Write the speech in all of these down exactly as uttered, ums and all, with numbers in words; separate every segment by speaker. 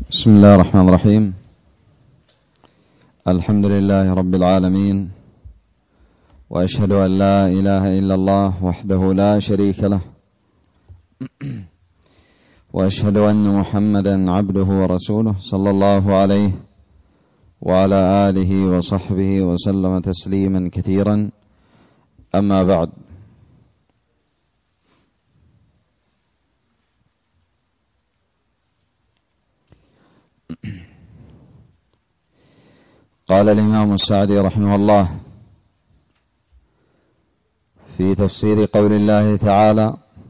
Speaker 1: بسم الله الرحمن الرحيم. الحمد لله رب العالمين، وأشهد أن لا إله إلا الله وحده لا شريك له، وأشهد أن محمدا عبده ورسوله صلى الله عليه وعلى آله وصحبه وسلم تسليما كثيرا. أما بعد، قال الإمام السعدي رحمه الله في تفسير قول الله تعالى: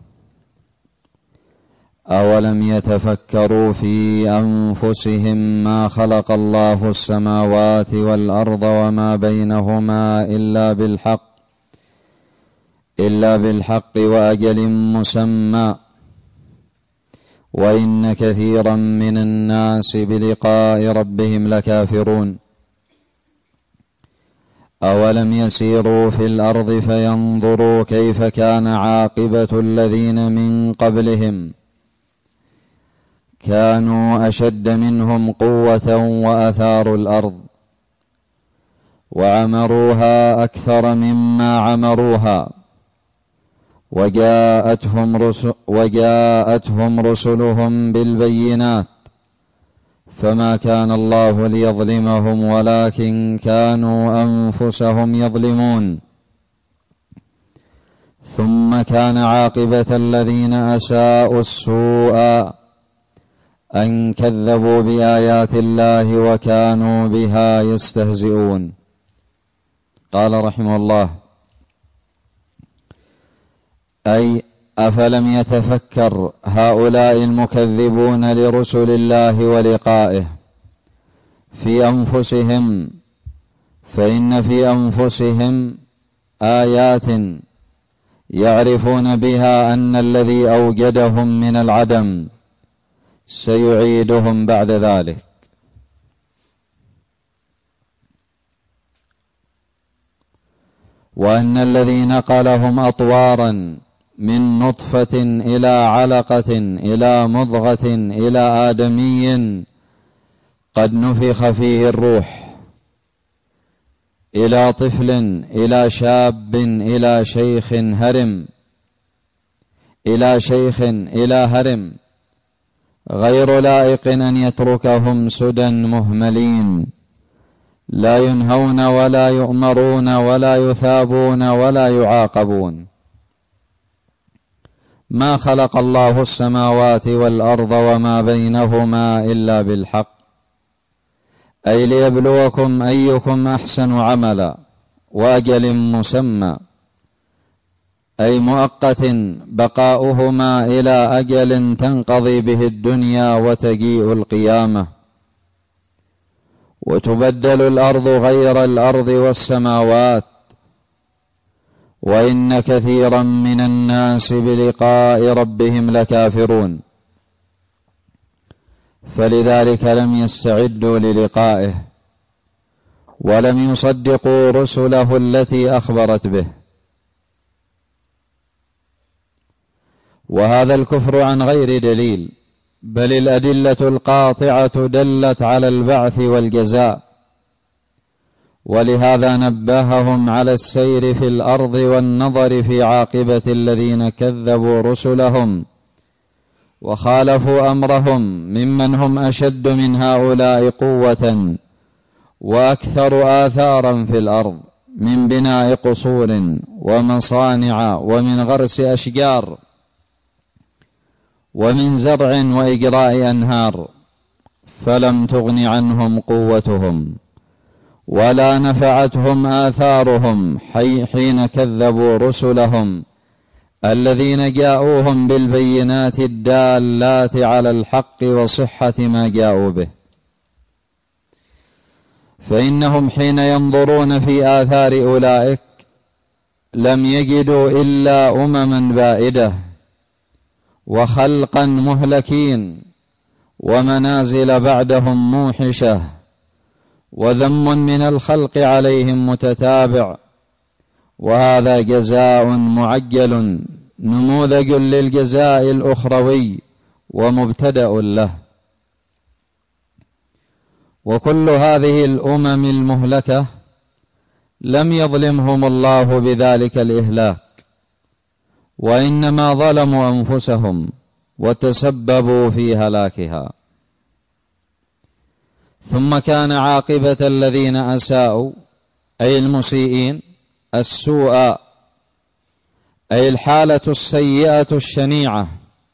Speaker 1: أولم يتفكروا في أنفسهم ما خلق الله السماوات والأرض وما بينهما إلا بالحق إلا بالحق وأجل مسمى وإن كثيرا من الناس بلقاء ربهم لكافرون. أولم يسيروا في الأرض فينظروا كيف كان عاقبة الذين من قبلهم كانوا أشد منهم قوة وأثاروا الأرض وعمروها أكثر مما عمروها وجاءتهم, رسل وجاءتهم رسلهم بالبينات فما كان الله ليظلمهم ولكن كانوا أنفسهم يظلمون. ثم كان عاقبة الذين أساءوا السوء أن كذبوا بآيات الله وكانوا بها يستهزئون. قال رحمه الله: أي أفلم يتفكر هؤلاء المكذبون لرسل الله ولقائه في أنفسهم، فإن في أنفسهم آيات يعرفون بها أن الذي أوجدهم من العدم سيعيدهم بعد ذلك، وأن الذي نقلهم أطوارا من نطفة إلى علقة إلى مضغة إلى آدمي قد نفخ فيه الروح، إلى طفل إلى شاب إلى شيخ هرم إلى شيخ إلى هرم، غير لائق أن يتركهم سدى مهملين لا ينهون ولا يؤمرون ولا يثابون ولا يعاقبون. ما خلق الله السماوات والأرض وما بينهما إلا بالحق، أي ليبلوكم أيكم أحسن عملا، وأجل مسمى أي مؤقت بقاؤهما إلى أجل تنقضي به الدنيا وتجيء القيامة، وتبدل الأرض غير الأرض والسماوات، وإن كثيرا من الناس بلقاء ربهم لكافرون، فلذلك لم يستعدوا للقائه ولم يصدقوا رسله التي أخبرت به. وهذا الكفر عن غير دليل، بل الأدلة القاطعة دلت على البعث والجزاء، ولهذا نبههم على السير في الأرض والنظر في عاقبة الذين كذبوا رسلهم وخالفوا أمرهم ممن هم أشد من هؤلاء قوة وأكثر آثارا في الأرض، من بناء قصور ومصانع ومن غرس أشجار ومن زرع وإجراء أنهار، فلم تغن عنهم قوتهم ولا نفعتهم آثارهم حين كذبوا رسلهم الذين جاءوهم بالبينات الدالات على الحق وصحة ما جاءوا به. فإنهم حين ينظرون في آثار أولئك لم يجدوا إلا أمما بائدة وخلقا مهلكين ومنازل بعدهم موحشة وذم من الخلق عليهم متتابع، وهذا جزاء معجل نموذج للجزاء الأخروي ومبتدأ له. وكل هذه الأمم المهلكة لم يظلمهم الله بذلك الإهلاك، وإنما ظلموا أنفسهم وتسببوا في هلاكها. ثم كان عاقبة الذين أساءوا أي المسيئين السوء، أي الحالة السيئة الشنيعة،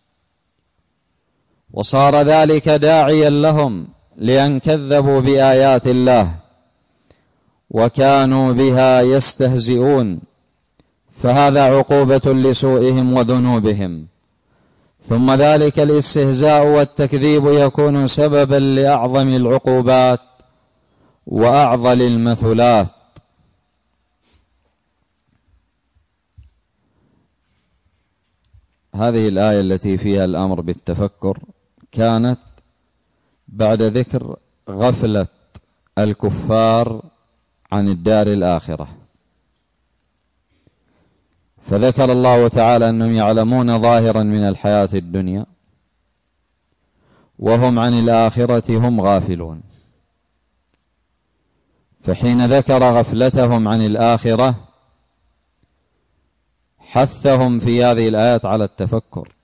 Speaker 1: وصار ذلك داعيا لهم لأن كذبوا بآيات الله وكانوا بها يستهزئون، فهذا عقوبة لسوءهم وذنوبهم. ثم ذلك الاستهزاء والتكذيب يكون سببا لأعظم العقوبات وأعظم المثلات. هذه الآية التي فيها الأمر بالتفكر كانت بعد ذكر غفلة الكفار عن الدار الآخرة، فذكر الله تعالى أنهم يعلمون ظاهرا من الحياة الدنيا وهم عن الآخرة هم غافلون. فحين ذكر غفلتهم عن الآخرة حثهم في هذه الآيات على التفكر،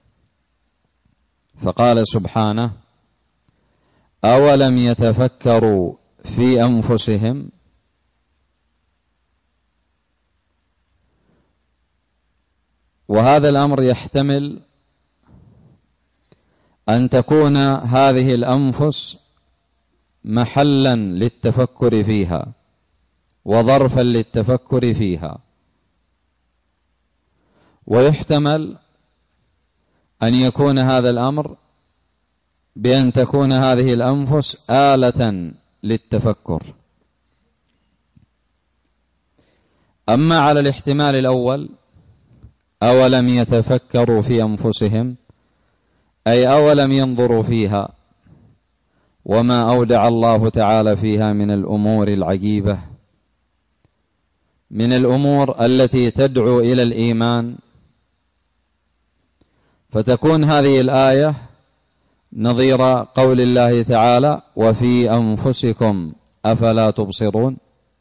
Speaker 1: فقال سبحانه: أولم يتفكروا في أنفسهم. وهذا الأمر يحتمل أن تكون هذه الأنفس محلا للتفكر فيها وظرفا للتفكر فيها، ويحتمل أن يكون هذا الأمر بأن تكون هذه الأنفس آلة للتفكر. أما على الاحتمال الأول أولم يتفكروا في أنفسهم، أي أولم ينظروا فيها وما أودع الله تعالى فيها من الأمور العجيبة، من الأمور التي تدعو إلى الإيمان، فتكون هذه الآية نظير قول الله تعالى: وفي أنفسكم أفلا تبصرون،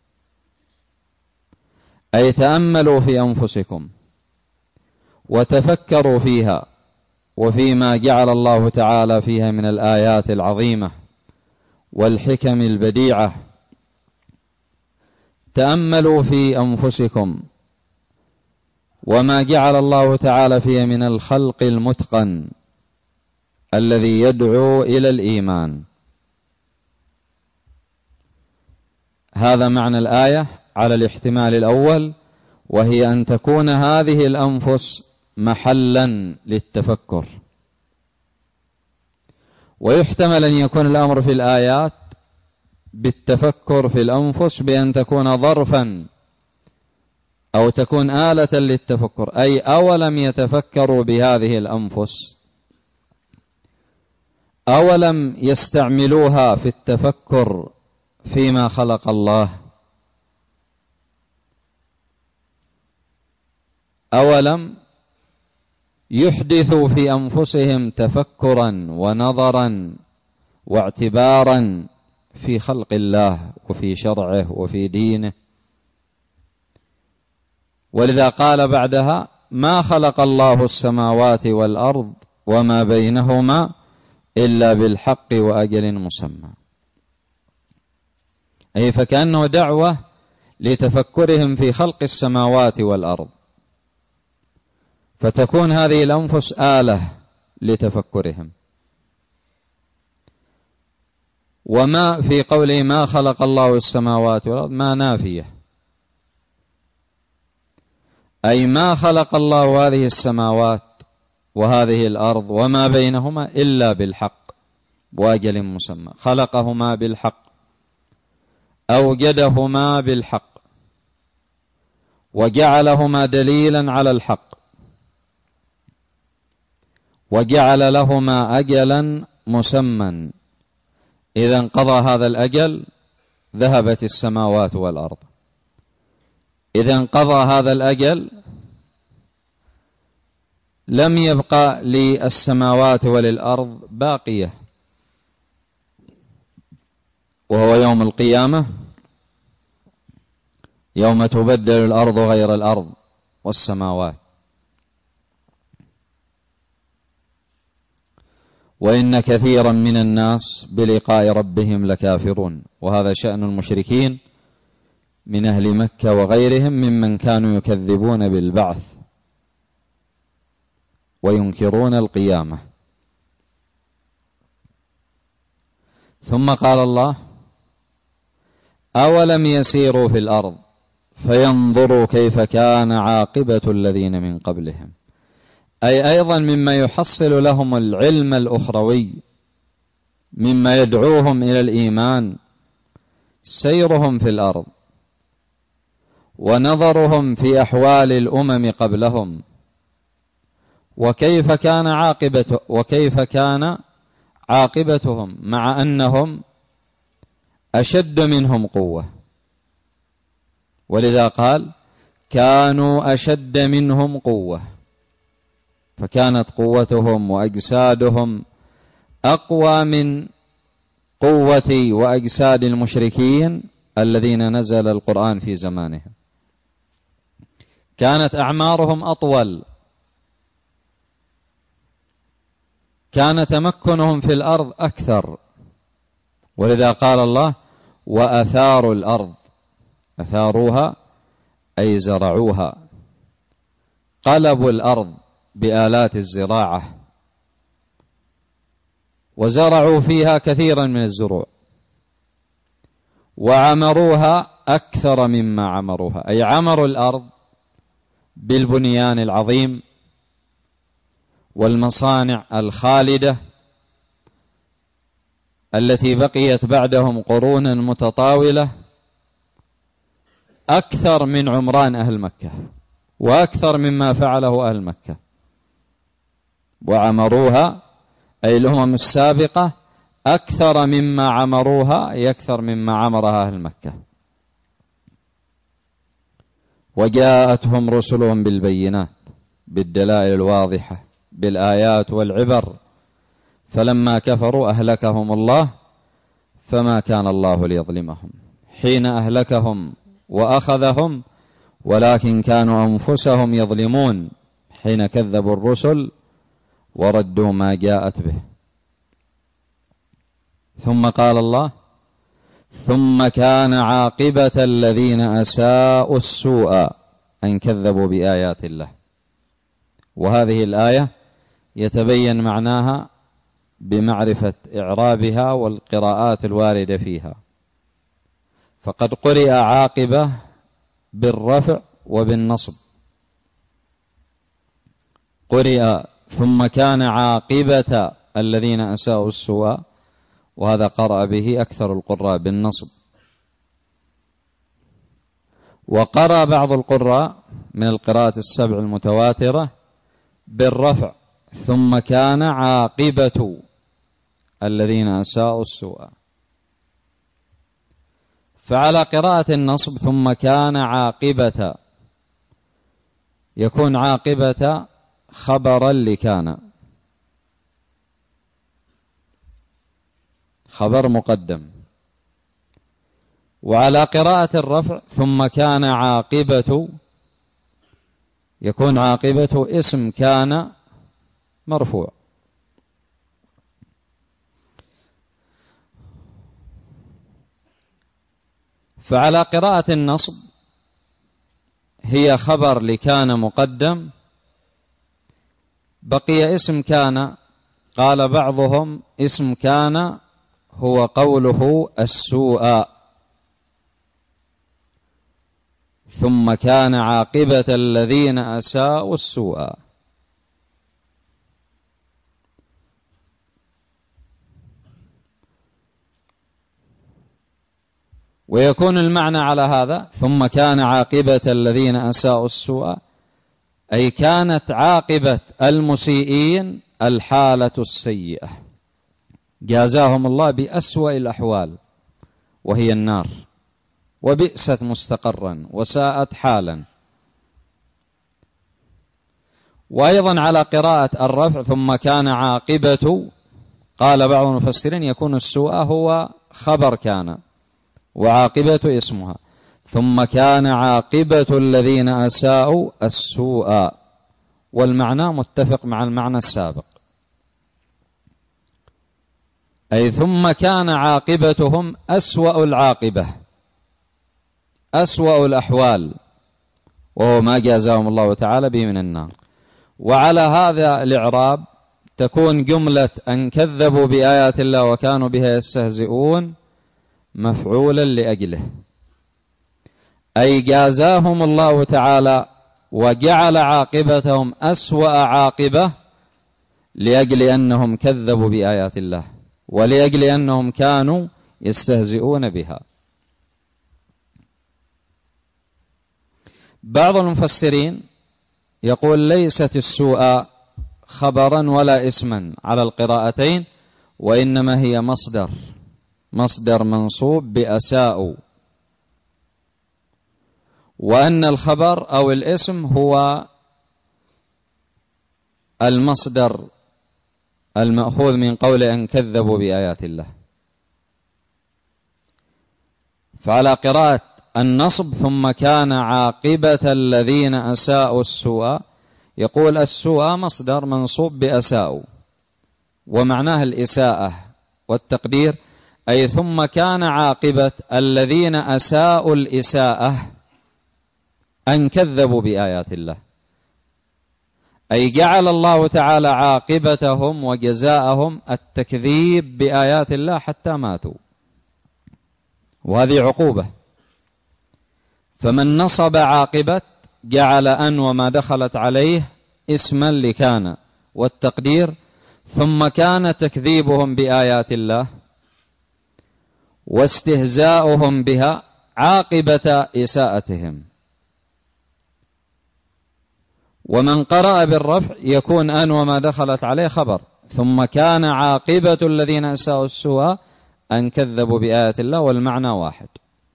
Speaker 1: أي تأملوا في أنفسكم وتفكروا فيها وفيما جعل الله تعالى فيها من الآيات العظيمة والحكم البديعة. تأملوا في أنفسكم وما جعل الله تعالى فيها من الخلق المتقن الذي يدعو إلى الإيمان. هذا معنى الآية على الاحتمال الأول، وهي أن تكون هذه الأنفس محلا للتفكر. ويحتمل أن يكون الأمر في الآيات بالتفكر في الأنفس بأن تكون ظرفا أو تكون آلة للتفكر، أي أولم يتفكروا بهذه الأنفس، أولم يستعملوها في التفكر فيما خلق الله، أولم يحدثوا في أنفسهم تفكرا ونظرا واعتبارا في خلق الله وفي شرعه وفي دينه. ولذا قال بعدها: ما خلق الله السماوات والأرض وما بينهما إلا بالحق وأجل مسمى، أي فكأنه دعوة لتفكرهم في خلق السماوات والأرض، فتكون هذه الأنفس آلة لتفكرهم. وما في قوله ما خلق الله السماوات والأرض ما نافية، أي ما خلق الله هذه السماوات وهذه الأرض وما بينهما إلا بالحق وأجل مسمى، خلقهما بالحق، أوجدهما بالحق، وجعلهما دليلا على الحق، وجعل لهما أجلا مسمى، إذا انقضى هذا الأجل ذهبت السماوات والأرض، إذا انقضى هذا الأجل لم يبقى للسماوات وللأرض باقية، وهو يوم القيامة، يوم تبدل الأرض غير الأرض والسماوات. وإن كثيرا من الناس بلقاء ربهم لكافرون. وهذا شأن المشركين من أهل مكة وغيرهم ممن كانوا يكذبون بالبعث وينكرون القيامة. ثم قال الله: أولم يسيروا في الأرض فينظروا كيف كان عاقبة الذين من قبلهم، أي أيضا مما يحصل لهم العلم الأخروي، مما يدعوهم إلى الإيمان، سيرهم في الأرض ونظرهم في أحوال الأمم قبلهم، وكيف كان عاقبة وكيف كان عاقبتهم، مع أنهم أشد منهم قوة. ولذا قال: كانوا أشد منهم قوة، فكانت قوتهم وأجسادهم أقوى من قوة وأجساد المشركين الذين نزل القرآن في زمانهم. كانت أعمارهم أطول، كان تمكنهم في الأرض أكثر. ولذا قال الله: وأثاروا الأرض. أثاروها أي زرعوها، قلبوا الأرض بآلات الزراعة وزرعوا فيها كثيرا من الزروع، وعمروها أكثر مما عمروها، أي عمروا الأرض بالبنيان العظيم والمصانع الخالدة التي بقيت بعدهم قرونا متطاولة أكثر من عمران أهل مكة، وأكثر مما فعله أهل مكة. وعمروها أي الأمم السابقة أكثر مما عمروها، يكثر مما عمرها أهل مكة. وجاءتهم رسلهم بالبينات، بالدلائل الواضحة، بالآيات والعبر، فلما كفروا أهلكهم الله، فما كان الله ليظلمهم حين أهلكهم وأخذهم، ولكن كانوا أنفسهم يظلمون حين كذبوا الرسل وردوا ما جاءت به. ثم قال الله: ثم كان عاقبة الذين أساءوا السوء أن كذبوا بآيات الله. وهذه الآية يتبين معناها بمعرفة إعرابها والقراءات الواردة فيها. فقد قرئ عاقبة بالرفع وبالنصب، قرئ ثم كان عاقبة الذين أساءوا السوء، وهذا قرأ به أكثر القراء بالنصب. وقرأ بعض القراء من القراءات السبع المتواترة بالرفع: ثم كان عاقبة الذين أساءوا السوء. فعلى قراءة النصب ثم كان عاقبة، يكون عاقبة خبرا لكان، خبر مقدم. وعلى قراءة الرفع ثم كان عاقبة، يكون عاقبة اسم كان مرفوع. فعلى قراءة النصب هي خبر لكان مقدم، بقي اسم كان. قال بعضهم: اسم كان هو قوله السوء، ثم كان عاقبة الذين أساءوا السوء. ويكون المعنى على هذا: ثم كان عاقبة الذين أساءوا السوء، أي كانت عاقبة المسيئين الحالة السيئة، جازاهم الله بأسوأ الأحوال وهي النار، وبئست مستقرا وساءت حالا. وأيضا على قراءة الرفع ثم كان عاقبة قال بعض المفسرين يكون السوء هو خبر كان وعاقبة اسمها، ثم كان عاقبة الذين أساءوا السوء، والمعنى متفق مع المعنى السابق، أي ثم كان عاقبتهم أسوأ العاقبة أسوأ الأحوال، وهو ما جازاهم الله تعالى به من النار. وعلى هذا الإعراب تكون جملة أن كذبوا بآيات الله وكانوا بها يستهزئون مفعولا لأجله، أي جازاهم الله تعالى وجعل عاقبتهم أسوأ عاقبة لأجل أنهم كذبوا بآيات الله ولأجل أنهم كانوا يستهزئون بها. بعض المفسرين يقول ليست السوء خبرا ولا اسما على القراءتين، وإنما هي مصدر مصدر منصوب بأساءوا، وأن الخبر أو الاسم هو المصدر المأخوذ من قول أن كذبوا بآيات الله. فعلى قراءة النصب ثم كان عاقبة الذين أساءوا السوء، يقول السوء مصدر منصوب بأساءوا ومعناه الإساءة، والتقدير أي ثم كان عاقبة الذين أساءوا الإساءة أن كذبوا بآيات الله، أي جعل الله تعالى عاقبتهم وجزاءهم التكذيب بآيات الله حتى ماتوا، وهذه عقوبة. فمن نصب عاقبة جعل أن وما دخلت عليه اسما لكان، والتقدير ثم كان تكذيبهم بآيات الله واستهزاؤهم بها عاقبة إساءتهم. ومن قرأ بالرفع يكون أن وما دخلت عليه خبر، ثم كان عاقبة الذين أساءوا السوء أن كذبوا بآيات الله، والمعنى واحد.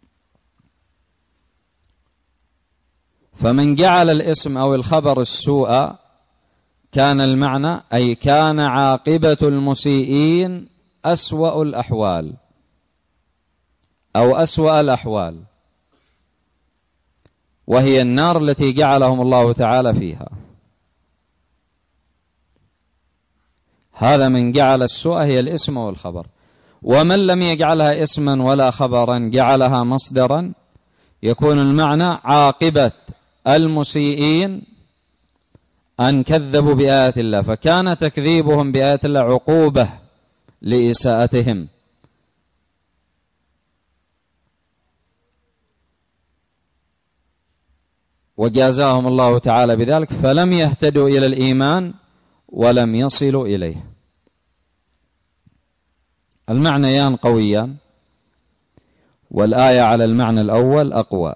Speaker 1: فمن جعل الاسم أو الخبر السوء كان المعنى أي كان عاقبة المسيئين أسوأ الأحوال أو أسوأ الأحوال، وهي النار التي جعلهم الله تعالى فيها. هذا من جعل السوء هي الاسم والخبر. ومن لم يجعلها اسما ولا خبرا جعلها مصدرا يكون المعنى عاقبة المسيئين أن كذبوا بآيات الله، فكان تكذيبهم بآيات الله عقوبة لإساءتهم. وجازاهم الله تعالى بذلك، فلم يهتدوا إلى الإيمان ولم يصلوا إليه. المعنيان قويان، والآية على المعنى الأول أقوى،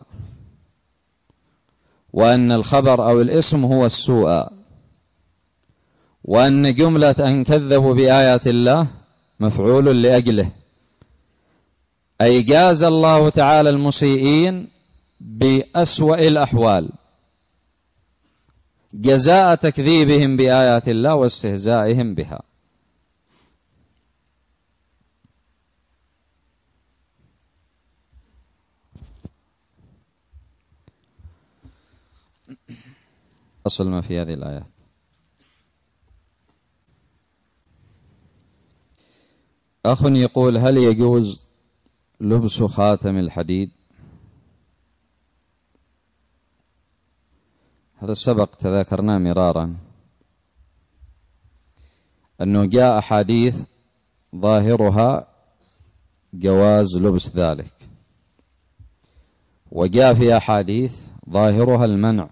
Speaker 1: وأن الخبر أو الاسم هو السوء، وأن جملة أن كذبوا بآيات الله مفعول لأجله، أي جاز الله تعالى المسيئين بأسوأ الأحوال جزاء تكذيبهم بآيات الله واستهزائهم بها. أصل ما في هذه الآيات. أخ يقول هل يجوز لبس خاتم الحديد؟ هذا سبق تذاكرناه مرارا، أنه جاء أحاديث ظاهرها جواز لبس ذلك، وجاء في أحاديث ظاهرها المنع.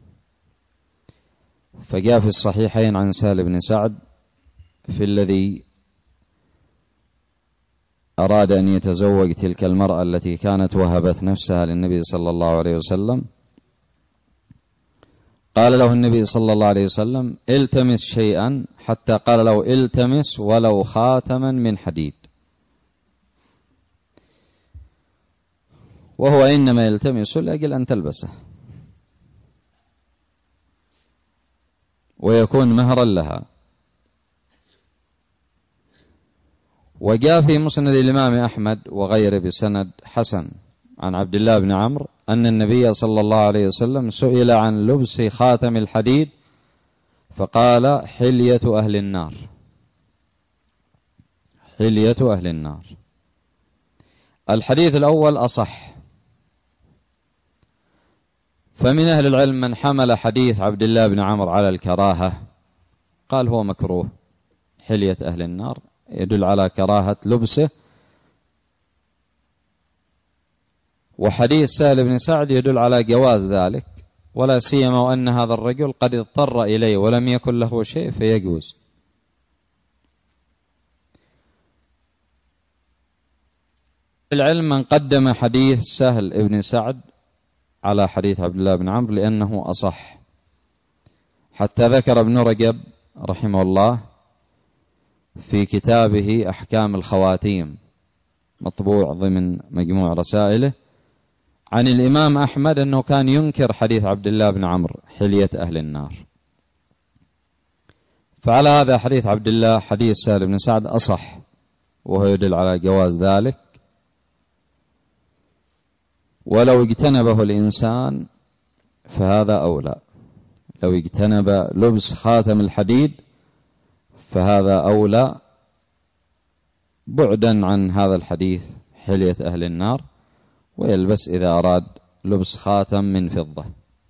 Speaker 1: فجاء في الصحيحين عن سهل بن سعد في الذي أراد أن يتزوج تلك المرأة التي كانت وهبت نفسها للنبي صلى الله عليه وسلم، قال له النبي صلى الله عليه وسلم التمس شيئا، حتى قال له التمس ولو خاتما من حديد، وهو إنما يلتمس لأجل أن تلبسه ويكون مهرا لها. وجاء في مسند الإمام أحمد وغيره بسند حسن عن عبد الله بن عمرو أن النبي صلى الله عليه وسلم سئل عن لبس خاتم الحديد فقال حلية أهل النار، حلية أهل النار. الحديث الأول أصح، فمن أهل العلم من حمل حديث عبد الله بن عمرو على الكراهة، قال هو مكروه، حلية أهل النار يدل على كراهة لبسه. وحديث سهل بن سعد يدل على جواز ذلك، ولا سيما وأن هذا الرجل قد اضطر إليه ولم يكن له شيء فيجوز. العلم من قدم حديث سهل بن سعد على حديث عبد الله بن عمرو لأنه أصح، حتى ذكر ابن رجب رحمه الله في كتابه أحكام الخواتيم مطبوع ضمن مجموع رسائله عن الإمام أحمد أنه كان ينكر حديث عبد الله بن عمرو حلية أهل النار. فعلى هذا حديث عبد الله حديث سهل بن سعد أصح، وهو يدل على جواز ذلك، ولو اجتنبه الإنسان فهذا أولى. لو اجتنب لبس خاتم الحديد فهذا أولى بعدا عن هذا الحديث حلية أهل النار، ويلبس إذا أراد لبس خاتم من فضة،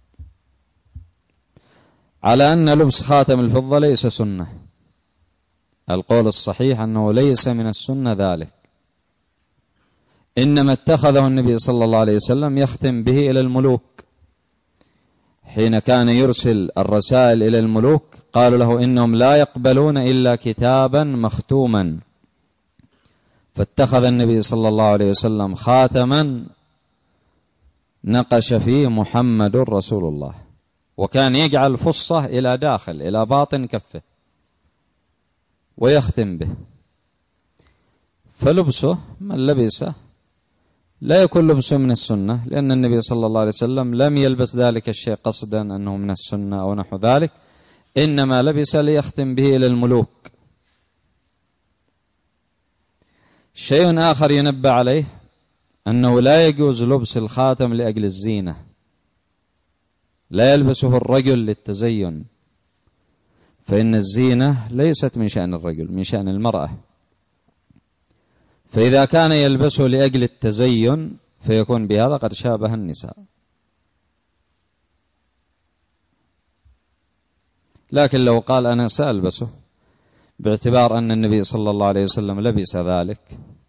Speaker 1: على أن لبس خاتم الفضة ليس سنة. القول الصحيح أنه ليس من السنة ذلك، إنما اتخذه النبي صلى الله عليه وسلم يختم به إلى الملوك، حين كان يرسل الرسائل إلى الملوك قالوا له إنهم لا يقبلون إلا كتابا مختوما، فاتخذ النبي صلى الله عليه وسلم خاتما نقش فيه محمد رسول الله، وكان يجعل فصة إلى داخل إلى باطن كفه ويختم به. فلبسه من لبسه لا يكون لبسه من السنة، لأن النبي صلى الله عليه وسلم لم يلبس ذلك الشيء قصدا أنه من السنة أو نحو ذلك، إنما لبس ليختم به إلى الملوك. شيء آخر ينبه عليه أنه لا يجوز لبس الخاتم لأجل الزينة، لا يلبسه الرجل للتزين، فإن الزينة ليست من شأن الرجل، من شأن المرأة. فإذا كان يلبسه لأجل التزين فيكون بهذا قد شابه النساء. لكن لو قال أنا سألبسه باعتبار أن النبي صلى الله عليه وسلم لبس ذلك